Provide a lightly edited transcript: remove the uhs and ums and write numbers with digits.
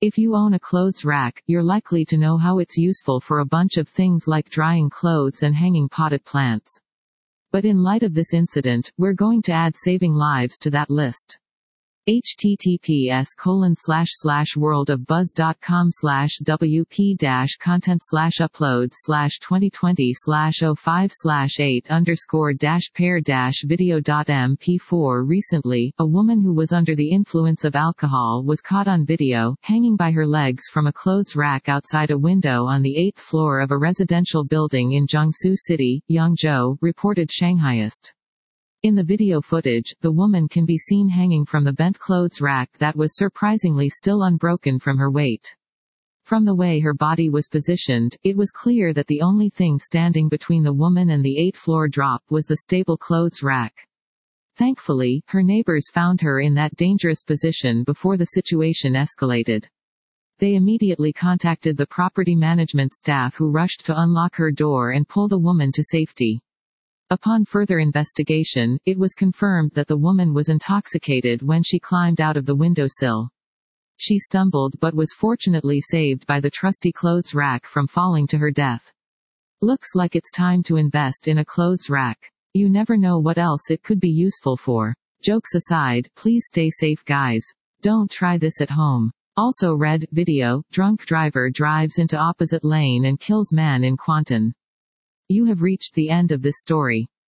If you own a clothes rack, you're likely to know how it's useful for a bunch of things like drying clothes and hanging potted plants. But in light of this incident, we're going to add saving lives to that list. https://worldofbuzz.com/wp-content/upload/2020/05/8_pair-video.mp4 Recently, a woman who was under the influence of alcohol was caught on video, hanging by her legs from a clothes rack outside a window on the 8th floor of a residential building in Jiangsu City, Yangzhou, reported Shanghaiist. In the video footage, the woman can be seen hanging from the bent clothes rack that was surprisingly still unbroken from her weight. From the way her body was positioned, it was clear that the only thing standing between the woman and the 8th-floor drop was the stable clothes rack. Thankfully, her neighbors found her in that dangerous position before the situation escalated. They immediately contacted the property management staff, who rushed to unlock her door and pull the woman to safety. Upon further investigation, it was confirmed that the woman was intoxicated when she climbed out of the windowsill. She stumbled but was fortunately saved by the trusty clothes rack from falling to her death. Looks like it's time to invest in a clothes rack. You never know what else it could be useful for. Jokes aside, please stay safe, guys. Don't try this at home. Also read, video, drunk driver drives into opposite lane and kills man in Kuantan. You have reached the end of this story.